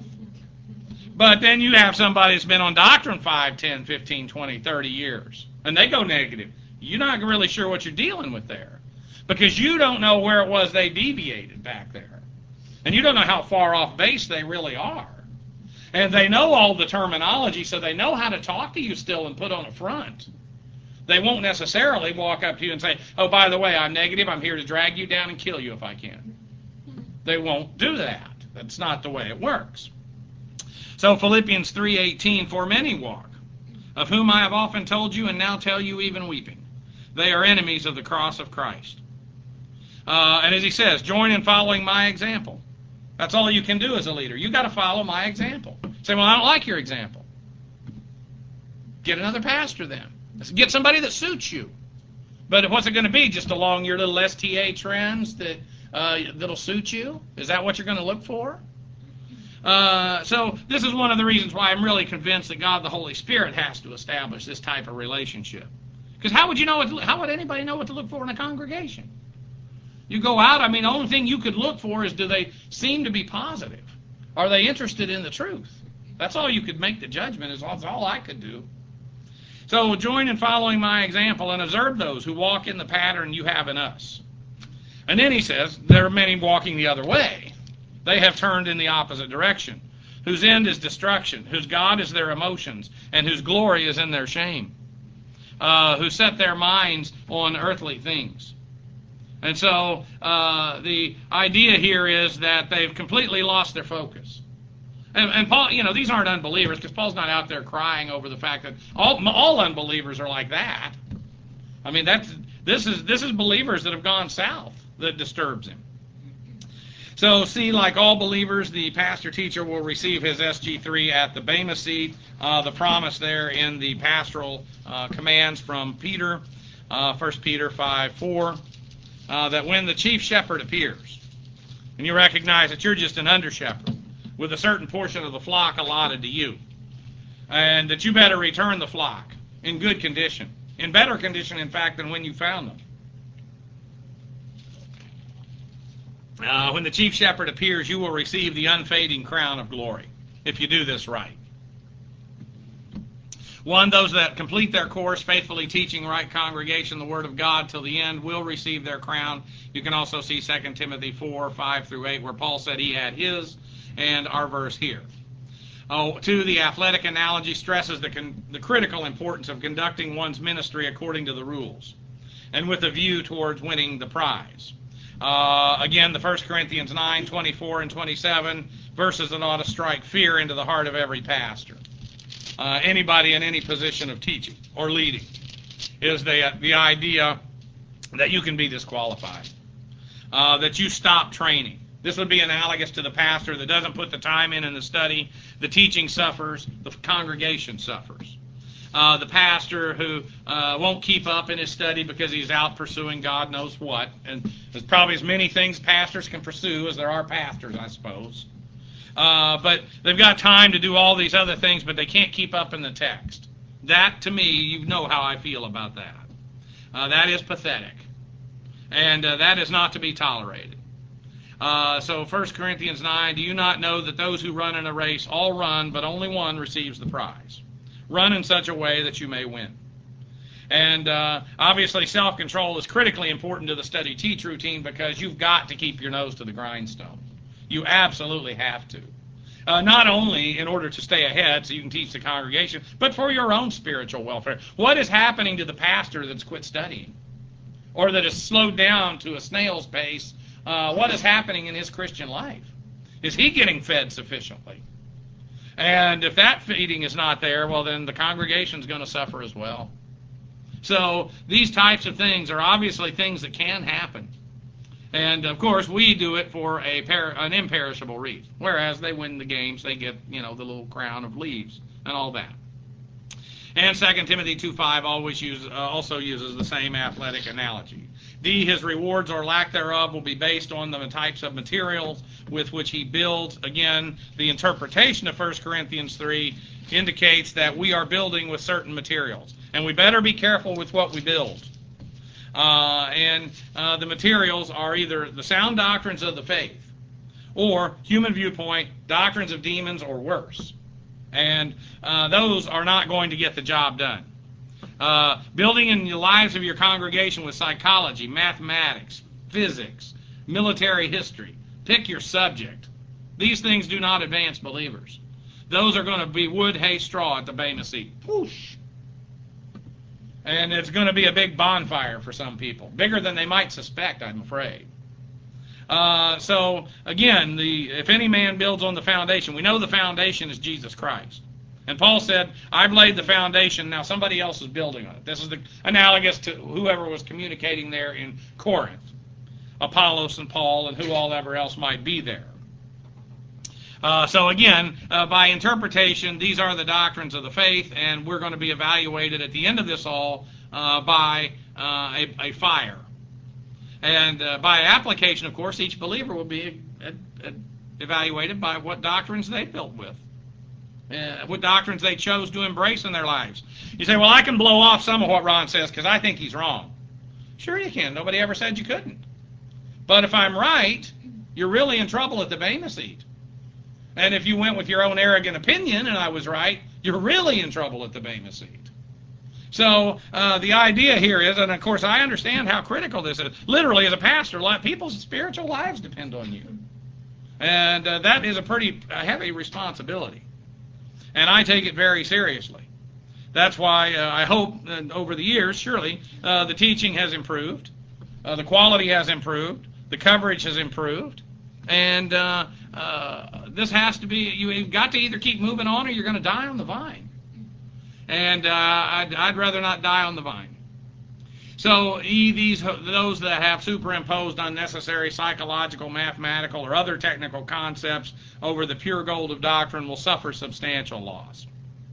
[SPEAKER 1] But then you have somebody that's been on doctrine five, ten, fifteen, twenty, thirty years, and they go negative. You're not really sure what you're dealing with there because you don't know where it was they deviated back there. And you don't know how far off base they really are. And they know all the terminology, so they know how to talk to you still and put on a front. They won't necessarily walk up to you and say, oh, by the way, I'm negative, I'm here to drag you down and kill you if I can. They won't do that. That's not the way it works. So Philippians three eighteen, for many walk, of whom I have often told you and now tell you even weeping. They are enemies of the cross of Christ. Uh, and as he says, join in following my example. That's all you can do as a leader. You've got to follow my example. Say, well, I don't like your example. Get another pastor then. Get somebody that suits you. But what's it going to be? Just along your little S T A trends that uh, that'll suit you? Is that what you're going to look for? Uh, so this is one of the reasons why I'm really convinced that God the Holy Spirit has to establish this type of relationship. Because how would you know? What to, how would anybody know what to look for in a congregation? You go out, I mean, the only thing you could look for is, do they seem to be positive? Are they interested in the truth? That's all you could make the judgment, is that's all I could do. So join in following my example and observe those who walk in the pattern you have in us. And then he says, there are many walking the other way. They have turned in the opposite direction, whose end is destruction, whose God is their emotions, and whose glory is in their shame, uh, who set their minds on earthly things. And so uh, the idea here is that they've completely lost their focus. And, and Paul, you know, these aren't unbelievers, because Paul's not out there crying over the fact that all, all unbelievers are like that. I mean, that's this is this is believers that have gone south that disturbs him. So, see, like all believers, the pastor-teacher will receive his S G three at the Bema seat. Uh, the promise there in the pastoral uh, commands from Peter, uh, First Peter five four, uh, that when the chief shepherd appears, and you recognize that you're just an under-shepherd with a certain portion of the flock allotted to you, and that you better return the flock in good condition, in better condition, in fact, than when you found them. Uh, when the chief shepherd appears, you will receive the unfading crown of glory, if you do this right. One, those that complete their course, faithfully teaching right congregation the Word of God till the end, will receive their crown. You can also see Second Timothy four, five through eight, where Paul said he had his, and our verse here. Oh, two, the athletic analogy stresses the, con- the critical importance of conducting one's ministry according to the rules, and with a view towards winning the prize. Uh, again, the First Corinthians nine, twenty-four and twenty-seven, verses that ought to strike fear into the heart of every pastor. Uh, anybody in any position of teaching or leading, is the, the idea that you can be disqualified, uh, that you stop training. This would be analogous to the pastor that doesn't put the time in in the study. The teaching suffers, the congregation suffers. Uh, the pastor who uh, won't keep up in his study because he's out pursuing God knows what. And there's probably as many things pastors can pursue as there are pastors, I suppose. Uh, but they've got time to do all these other things, but they can't keep up in the text. That, to me, you know how I feel about that. Uh, that is pathetic. And uh, that is not to be tolerated. Uh, so First Corinthians nine, do you not know that those who run in a race all run, but only one receives the prize? Run in such a way that you may win. And uh, obviously self-control is critically important to the study-teach routine because you've got to keep your nose to the grindstone. You absolutely have to. Uh, not only in order to stay ahead so you can teach the congregation, but for your own spiritual welfare. What is happening to the pastor that's quit studying? Or that has slowed down to a snail's pace? Uh, what is happening in his Christian life? Is he getting fed sufficiently? And if that feeding is not there, well, then the congregation is going to suffer as well. So these types of things are obviously things that can happen. And, of course, we do it for a per- an imperishable wreath. Whereas they win the games, they get, you know, the little crown of leaves and all that. And Second Timothy two five always use, uh, also uses the same athletic analogy. D, his rewards or lack thereof will be based on the types of materials with which he builds. Again, the interpretation of First Corinthians three indicates that we are building with certain materials. And we better be careful with what we build. Uh, and uh, the materials are either the sound doctrines of the faith or human viewpoint, doctrines of demons, or worse. And uh, those are not going to get the job done. Uh, building in the lives of your congregation with psychology, mathematics, physics, military history, pick your subject. These things do not advance believers. Those are going to be wood, hay, straw at the Bema seat. Whoosh. And it's going to be a big bonfire for some people. Bigger than they might suspect, I'm afraid. Uh, so, again, the if any man builds on the foundation, we know the foundation is Jesus Christ. And Paul said, I've laid the foundation, now somebody else is building on it. This is the analogous to whoever was communicating there in Corinth, Apollos and Paul and who all ever else might be there. Uh, so again, uh, by interpretation, these are the doctrines of the faith, and we're going to be evaluated at the end of this all uh, by uh, a, a fire. And uh, by application, of course, each believer will be uh, uh, evaluated by what doctrines they built with, uh, what doctrines they chose to embrace in their lives. You say, well, I can blow off some of what Ron says because I think he's wrong. Sure you can. Nobody ever said you couldn't. But if I'm right, you're really in trouble at the Bema seat. And if you went with your own arrogant opinion and I was right, you're really in trouble at the Bema seat. So uh, the idea here is, and of course I understand how critical this is. Literally, as a pastor, people's spiritual lives depend on you. And uh, that is a pretty heavy responsibility. And I take it very seriously. That's why uh, I hope that over the years, surely, uh, the teaching has improved. Uh, the quality has improved. The coverage has improved. And uh, uh, this has to be, you've got to either keep moving on or you're going to die on the vine. And uh, I'd, I'd rather not die on the vine. So these those that have superimposed unnecessary psychological, mathematical, or other technical concepts over the pure gold of doctrine will suffer substantial loss.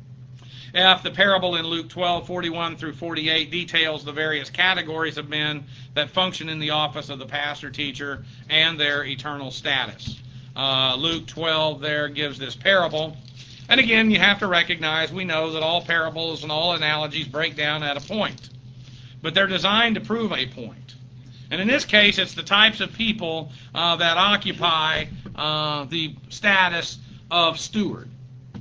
[SPEAKER 1] F, the parable in Luke twelve, forty-one through forty-eight details the various categories of men that function in the office of the pastor-teacher and their eternal status. Uh, Luke twelve there gives this parable. And again, you have to recognize, we know that all parables and all analogies break down at a point. But they're designed to prove a point. And in this case, it's the types of people uh, that occupy uh, the status of steward.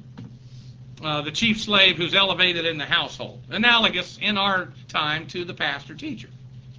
[SPEAKER 1] Uh, the chief slave who's elevated in the household. Analogous in our time to the pastor-teacher.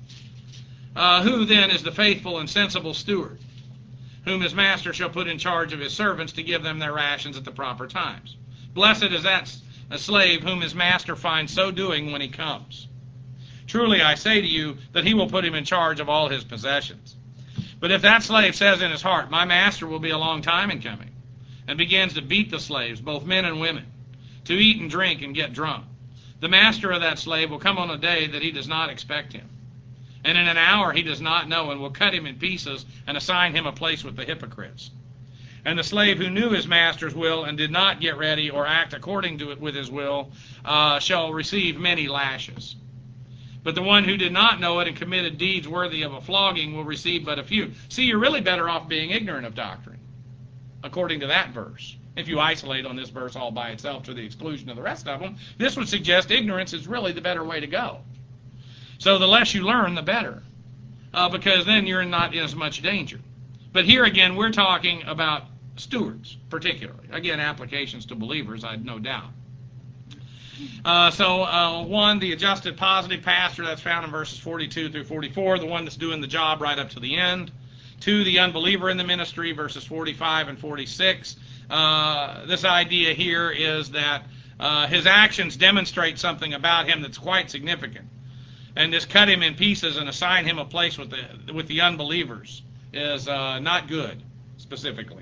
[SPEAKER 1] Uh, who then is the faithful and sensible steward, whom his master shall put in charge of his servants to give them their rations at the proper times. Blessed is that a slave whom his master finds so doing when he comes. Truly I say to you that he will put him in charge of all his possessions. But if that slave says in his heart, my master will be a long time in coming, and begins to beat the slaves, both men and women, to eat and drink and get drunk, the master of that slave will come on a day that he does not expect him, and in an hour he does not know, and will cut him in pieces and assign him a place with the hypocrites. And the slave who knew his master's will and did not get ready or act according to it with his will uh, shall receive many lashes. But the one who did not know it and committed deeds worthy of a flogging will receive but a few. See, you're really better off being ignorant of doctrine, according to that verse. If you isolate on this verse all by itself to the exclusion of the rest of them, this would suggest ignorance is really the better way to go. So the less you learn, the better, uh, because then you're not in as much danger. But here again, we're talking about stewards, particularly. Again, applications to believers, I'd no doubt. Uh, so, uh, one, the adjusted positive pastor, that's found in verses forty-two through forty-four, the one that's doing the job right up to the end. Two, the unbeliever in the ministry, verses forty-five and forty-six. Uh, this idea here is that uh, his actions demonstrate something about him that's quite significant. And this cut him in pieces and assign him a place with the, with the unbelievers is uh, not good, specifically.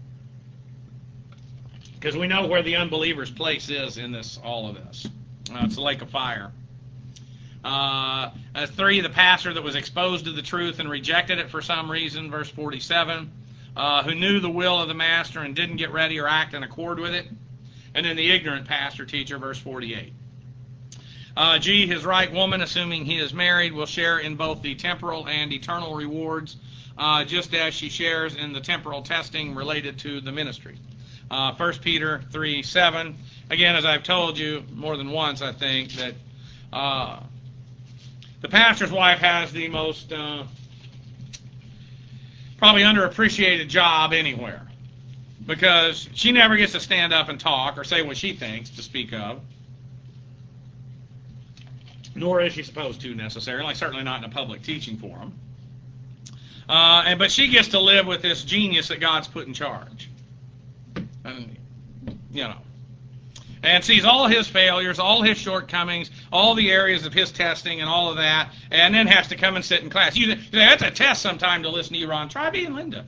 [SPEAKER 1] Because we know where the unbeliever's place is in this, all of this. Uh, it's the lake of fire. Uh, uh, three, the pastor that was exposed to the truth and rejected it for some reason, verse forty-seven, uh, who knew the will of the master and didn't get ready or act in accord with it. And then the ignorant pastor teacher, verse forty-eight. Uh, G, his right woman, assuming he is married, will share in both the temporal and eternal rewards, uh, just as she shares in the temporal testing related to the ministry. Uh, First Peter three seven. Again, as I've told you more than once, I think, that uh, the pastor's wife has the most uh, probably underappreciated job anywhere, because she never gets to stand up and talk or say what she thinks, to speak of. Nor is she supposed to necessarily, certainly not in a public teaching forum. Uh, and but she gets to live with this genius that God's put in charge. And, you know, and sees all his failures, all his shortcomings, all the areas of his testing and all of that, and then has to come and sit in class. You, you say, that's a test sometime to listen to you, Ron. Try being Linda.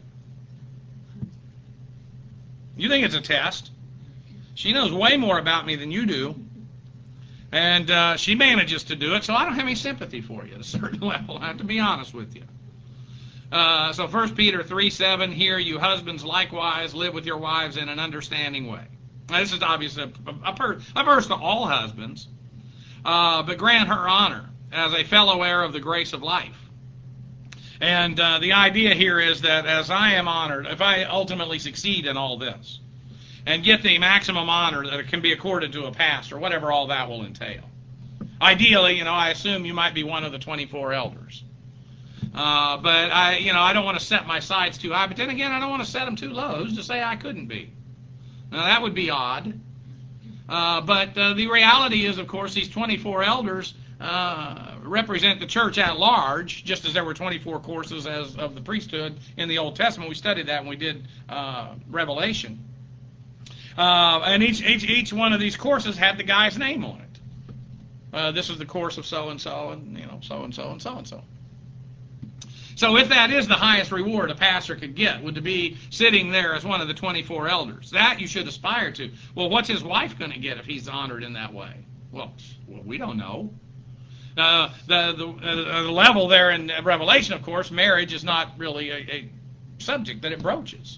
[SPEAKER 1] You think it's a test? She knows way more about me than you do. And uh, she manages to do it, so I don't have any sympathy for you at a certain level. I have to be honest with you. Uh, so First Peter three seven, here, you husbands likewise live with your wives in an understanding way. Now, this is obviously a, a, per, a verse to all husbands, uh, but grant her honor as a fellow heir of the grace of life. And uh, the idea here is that as I am honored, if I ultimately succeed in all this, and get the maximum honor that can be accorded to a pastor, whatever all that will entail. Ideally, you know, I assume you might be one of the twenty-four elders. Uh, but I, you know, I don't want to set my sights too high. But then again, I don't want to set them too low. Who's to say I couldn't be? Now that would be odd. Uh, but uh, the reality is, of course, these twenty-four elders uh, represent the church at large, just as there were twenty-four courses as of the priesthood in the Old Testament. We studied that when we did uh, Revelation. Uh, and each, each each one of these courses had the guy's name on it. Uh, this is the course of so-and-so, and, you know, so-and-so, and so-and-so. So if that is the highest reward a pastor could get, would to be sitting there as one of the twenty-four elders. That you should aspire to. Well, what's his wife going to get if he's honored in that way? Well, well we don't know. Uh, the the, uh, the level there in Revelation, of course, marriage is not really a, a subject that it broaches.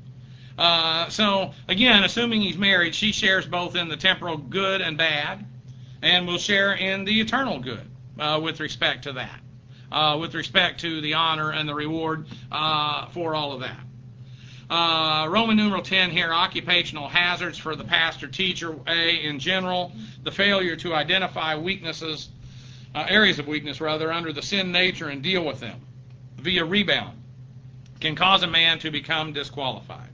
[SPEAKER 1] Uh, so, again, assuming he's married, she shares both in the temporal good and bad, and will share in the eternal good uh, with respect to that, uh, with respect to the honor and the reward uh, for all of that. Uh, Roman numeral ten here, occupational hazards for the pastor teacher. A, in general, the failure to identify weaknesses, uh, areas of weakness rather, under the sin nature and deal with them via rebound can cause a man to become disqualified.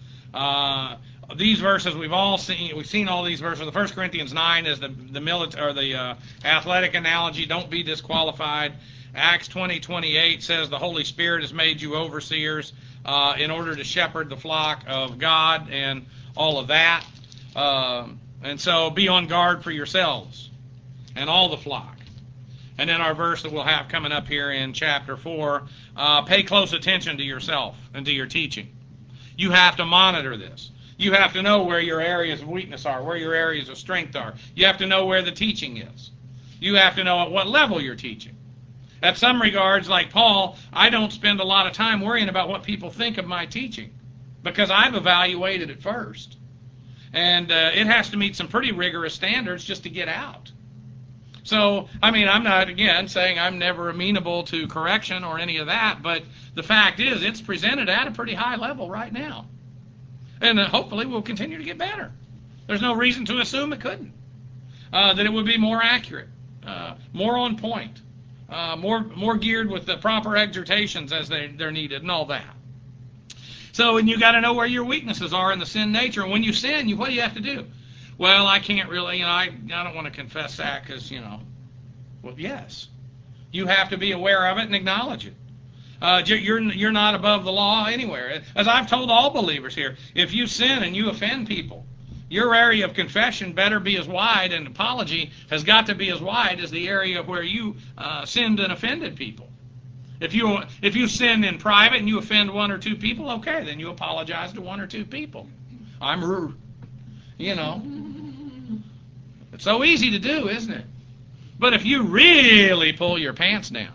[SPEAKER 1] Uh, these verses we've all seen. We've seen all these verses. The First Corinthians nine is the the military or the uh, athletic analogy. Don't be disqualified. Acts twenty twenty-eight says the Holy Spirit has made you overseers uh, in order to shepherd the flock of God and all of that. Uh, and so be on guard for yourselves and all the flock. And then our verse that we'll have coming up here in chapter four, uh, pay close attention to yourself and to your teaching. You have to monitor this. You have to know where your areas of weakness are, where your areas of strength are. You have to know where the teaching is. You have to know at what level you're teaching. At some regards, like Paul, I don't spend a lot of time worrying about what people think of my teaching because I've evaluated it first. And uh, it has to meet some pretty rigorous standards just to get out. So, I mean, I'm not, again, saying I'm never amenable to correction or any of that, but the fact is it's presented at a pretty high level right now. And uh, hopefully we'll continue to get better. There's no reason to assume it couldn't. Uh, that it would be more accurate, uh, more on point, uh, more more geared with the proper exhortations as they, they're needed and all that. So, and you got to know where your weaknesses are in the sin nature. And when you sin, you what do you have to do? Well, I can't really, you know, I, I don't want to confess that because, you know, well, yes. You have to be aware of it and acknowledge it. Uh, you're, you're not above the law anywhere. As I've told all believers here, if you sin and you offend people, your area of confession better be as wide, and apology has got to be as wide as the area where you uh, sinned and offended people. If you if you sin in private and you offend one or two people, okay, then you apologize to one or two people. I'm rude. You know, it's so easy to do, isn't it? But if you really pull your pants down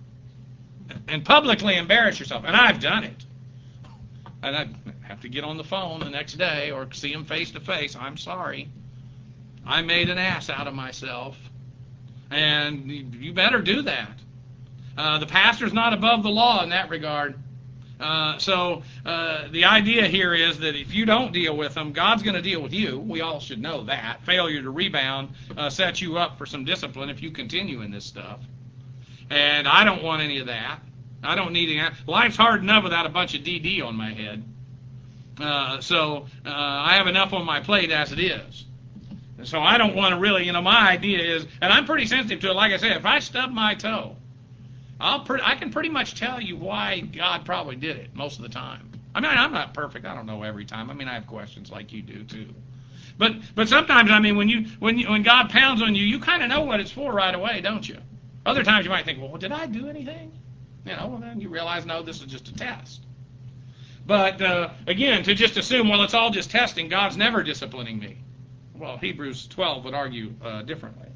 [SPEAKER 1] and publicly embarrass yourself, and I've done it, and I have to get on the phone the next day or see him face to face, I'm sorry, I made an ass out of myself, and you better do that. Uh, the pastor's not above the law in that regard. Uh, so uh, the idea here is that if you don't deal with them, God's going to deal with you. We all should know that. Failure to rebound uh, sets you up for some discipline if you continue in this stuff. And I don't want any of that. I don't need any. Life's hard enough without a bunch of D D on my head. Uh, so uh, I have enough on my plate as it is. And so I don't want to really, you know, my idea is, and I'm pretty sensitive to it. Like I said, if I stub my toe, I'll pre- I can pretty much tell you why God probably did it most of the time. I mean, I'm not perfect. I don't know every time. I mean, I have questions like you do too. But but sometimes, I mean, when you when you, when God pounds on you, you kind of know what it's for right away, don't you? Other times you might think, well, did I do anything? You know, well, then you realize, no, this is just a test. But uh, again, to just assume, well, it's all just testing. God's never disciplining me. Well, Hebrews twelve would argue uh, differently.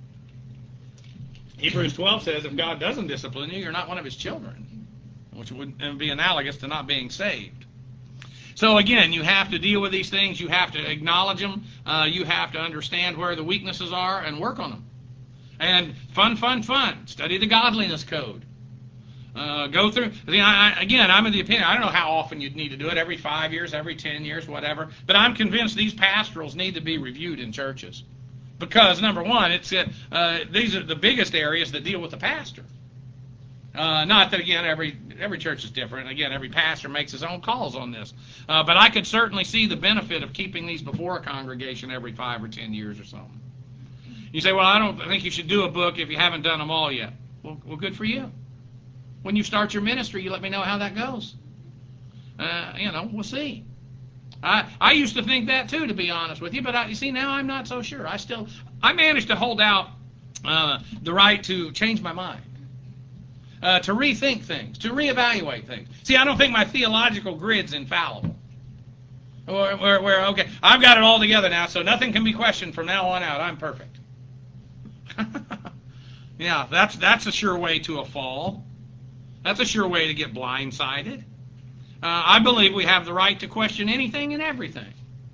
[SPEAKER 1] Hebrews twelve says if God doesn't discipline you, you're not one of his children, which would be analogous to not being saved. So again, you have to deal with these things. You have to acknowledge them. Uh, you have to understand where the weaknesses are and work on them. And fun, fun, fun. Study the godliness code. Uh, go through. I, I, again, I'm of the opinion, I don't know how often you'd need to do it, every five years, every ten years, whatever. But I'm convinced these pastorals need to be reviewed in churches. Because, number one, it's uh, uh, these are the biggest areas that deal with the pastor. Uh, not that, again, every every church is different. Again, every pastor makes his own calls on this. Uh, but I could certainly see the benefit of keeping these before a congregation every five or ten years or something. You say, well, I don't think you should do a book if you haven't done them all yet. Well, well good for you. When you start your ministry, you let me know how that goes. Uh, you know, we'll see. I, I used to think that too, to be honest with you, but I, you see, now I'm not so sure. I still, I managed to hold out uh, the right to change my mind, uh, to rethink things, to reevaluate things. See, I don't think my theological grid's infallible. Where, where, where, okay, I've got it all together now, so nothing can be questioned from now on out. I'm perfect. Yeah, that's that's a sure way to a fall. That's a sure way to get blindsided. Uh, I believe we have the right to question anything and everything.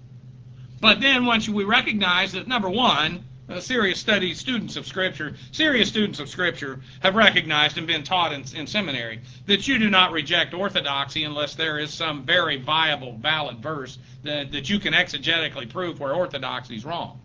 [SPEAKER 1] But then once we recognize that, number one, uh, serious study students of Scripture, serious students of Scripture have recognized and been taught in, in seminary that you do not reject orthodoxy unless there is some very viable, valid verse that, that you can exegetically prove where orthodoxy is wrong.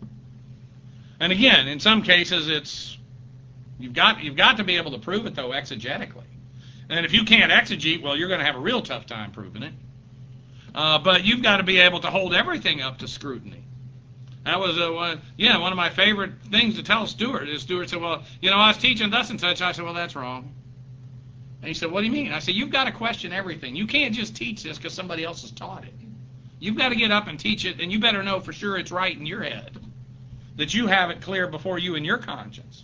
[SPEAKER 1] And again, in some cases, it's you've got you've got to be able to prove it though exegetically. And if you can't exegete, well, you're going to have a real tough time proving it. Uh, but you've got to be able to hold everything up to scrutiny. That was a, one, yeah, one of my favorite things to tell Stuart is Stuart said, well, you know, I was teaching thus and such. I said, well, that's wrong. And he said, what do you mean? I said, you've got to question everything. You can't just teach this because somebody else has taught it. You've got to get up and teach it, and you better know for sure it's right in your head, that you have it clear before you in your conscience.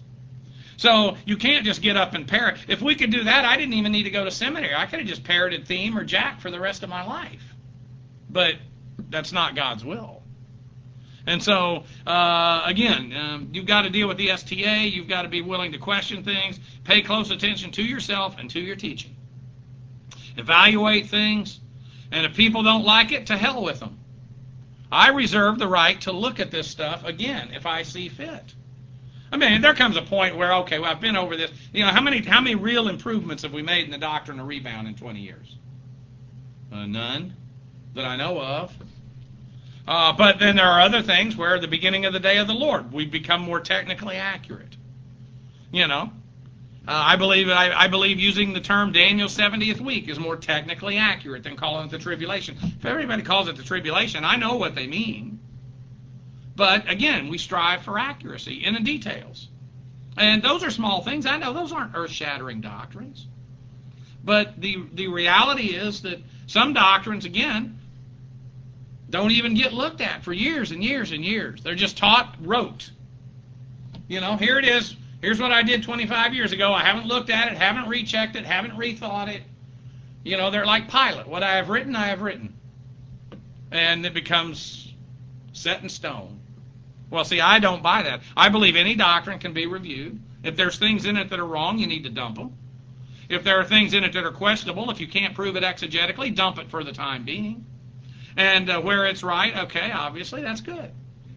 [SPEAKER 1] So you can't just get up and parrot. If we could do that, I didn't even need to go to seminary. I could have just parroted Theme or Jack for the rest of my life. But that's not God's will. And so, uh, again, um, you've got to deal with the S T A. You've got to be willing to question things. Pay close attention to yourself and to your teaching. Evaluate things. And if people don't like it, to hell with them. I reserve the right to look at this stuff again if I see fit. I mean, there comes a point where, okay, well, I've been over this. You know, how many how many real improvements have we made in the doctrine of rebound in twenty years? Uh, none that I know of. Uh, but then there are other things where at the beginning of the day of the Lord, we've become more technically accurate. You know, uh, I believe I, I believe using the term Daniel's seventieth week is more technically accurate than calling it the tribulation. If everybody calls it the tribulation, I know what they mean. But again, we strive for accuracy in the details. And those are small things. I know those aren't earth-shattering doctrines. But the the reality is that some doctrines, again, don't even get looked at for years and years and years. They're just taught rote. You know, here it is. Here's what I did twenty-five years ago. I haven't looked at it, haven't rechecked it, haven't rethought it. You know, they're like Pilate. What I have written, I have written. And it becomes set in stone. Well, see, I don't buy that. I believe any doctrine can be reviewed. If there's things in it that are wrong, you need to dump them. If there are things in it that are questionable, if you can't prove it exegetically, dump it for the time being. And uh, where it's right, okay, obviously, that's good.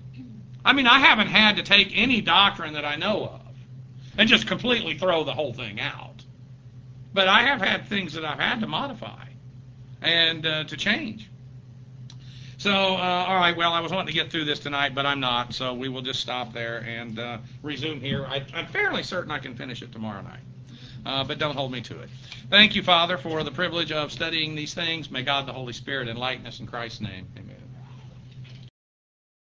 [SPEAKER 1] I mean, I haven't had to take any doctrine that I know of and just completely throw the whole thing out. But I have had things that I've had to modify and uh, to change. So, uh, all right, well, I was wanting to get through this tonight, but I'm not, so we will just stop there and uh, resume here. I, I'm fairly certain I can finish it tomorrow night, uh, but don't hold me to it. Thank you, Father, for the privilege of studying these things. May God the Holy Spirit enlighten us in Christ's name. Amen.